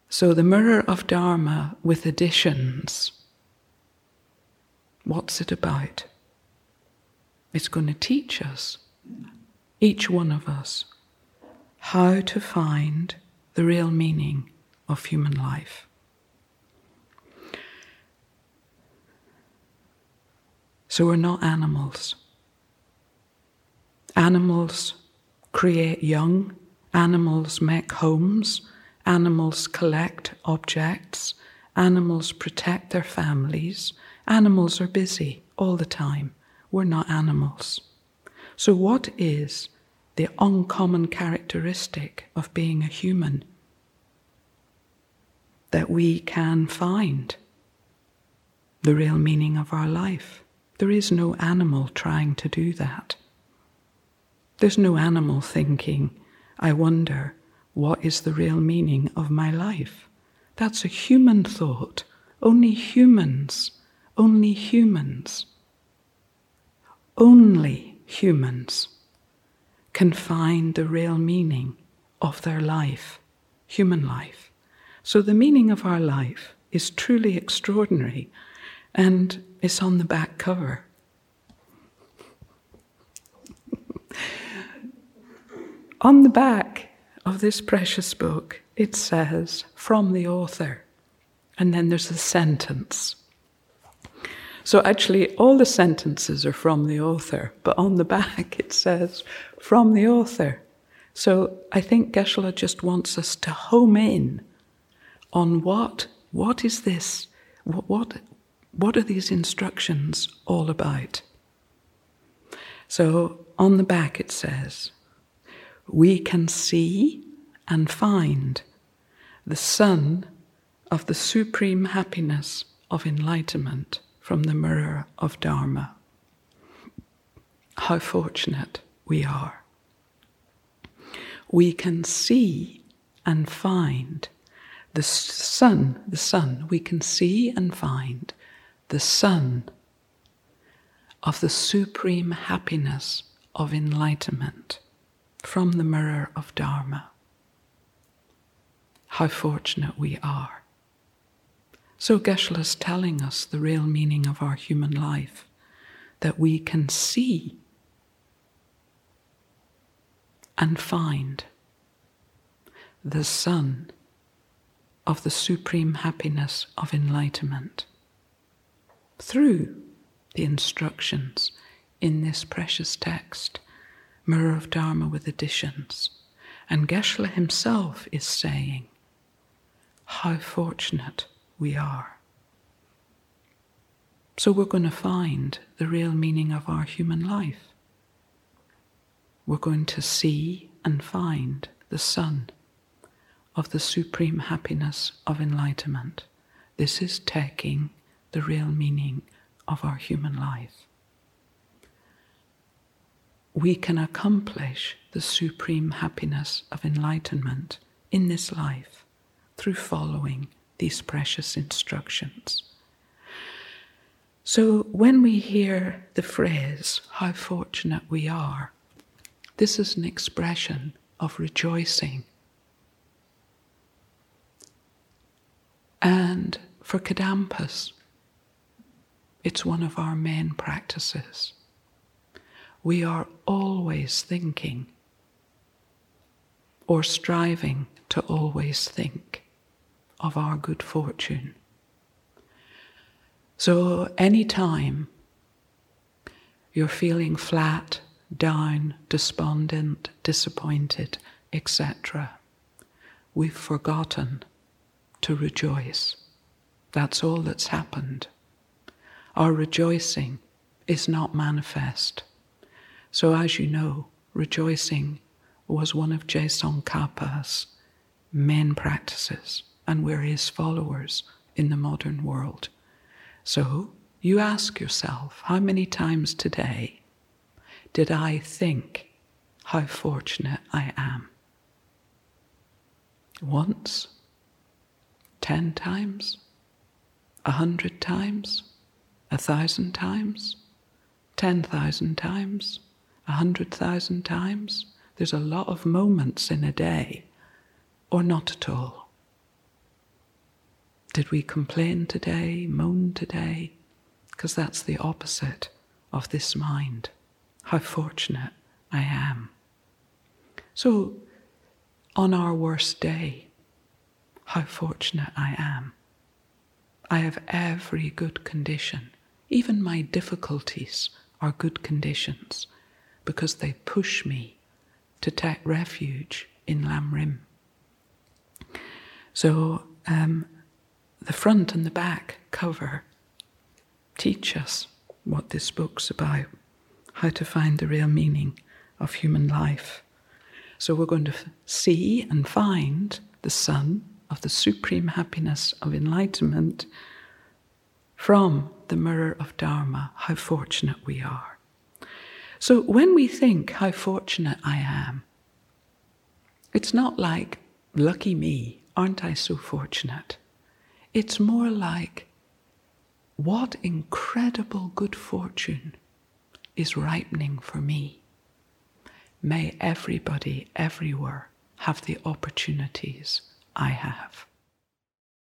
So the mirror of Dharma with additions, what's it about? It's going to teach us, each one of us, how to find the real meaning of human life. So we're not animals. Animals create young, animals make homes, animals collect objects, animals protect their families, animals are busy all the time. We're not animals. So what is the uncommon characteristic of being a human that we can find the real meaning of our life? There is no animal trying to do that. There's no animal thinking, I wonder, what is the real meaning of my life? That's a human thought. Only humans can find the real meaning of their life, human life. So the meaning of our life is truly extraordinary, and it's on the back cover. On the back of this precious book, it says, from the author, and then there's a sentence. So actually, all the sentences are from the author, but on the back it says, from the author. So I think Geshe-la just wants us to home in on what is this? What are these instructions all about? So on the back it says, we can see and find the sun of the supreme happiness of enlightenment from the mirror of Dharma. How fortunate we are. We can see and find the sun, we can see and find the sun of the supreme happiness of enlightenment from the mirror of Dharma. How fortunate we are. So Geshe-la is telling us the real meaning of our human life, that we can see and find the sun of the supreme happiness of enlightenment through the instructions in this precious text, Mirror of Dharma with additions. And Geshe-la himself is saying, how fortunate we are. So we're going to find the real meaning of our human life. We're going to see and find the sun of the supreme happiness of enlightenment. This is taking the real meaning of our human life. We can accomplish the supreme happiness of enlightenment in this life through following these precious instructions. So when we hear the phrase, how fortunate we are, this is an expression of rejoicing. And for Kadampas, it's one of our main practices. We are always thinking, or striving to always think, of our good fortune. So any time you're feeling flat, down, despondent, disappointed, etc., we've forgotten to rejoice. That's all that's happened. Our rejoicing is not manifest. So as you know, rejoicing was one of Je Tsongkhapa's main practices, and we're his followers in the modern world. So you ask yourself, how many times today did I think how fortunate I am? Once? 10 times? 100 times? 1,000 times? 10,000 times? 100,000 times? There's a lot of moments in a day, or not at all. Did we complain today, moan today? Because that's the opposite of this mind. How fortunate I am. So, on our worst day, how fortunate I am. I have every good condition. Even my difficulties are good conditions because they push me to take refuge in Lamrim. So the front and the back cover teach us what this book's about, how to find the real meaning of human life. So we're going to see and find the sun of the supreme happiness of enlightenment from the mirror of Dharma, how fortunate we are. So when we think how fortunate I am, it's not like, lucky me, aren't I so fortunate? It's more like, what incredible good fortune is ripening for me. May everybody, everywhere, have the opportunities I have.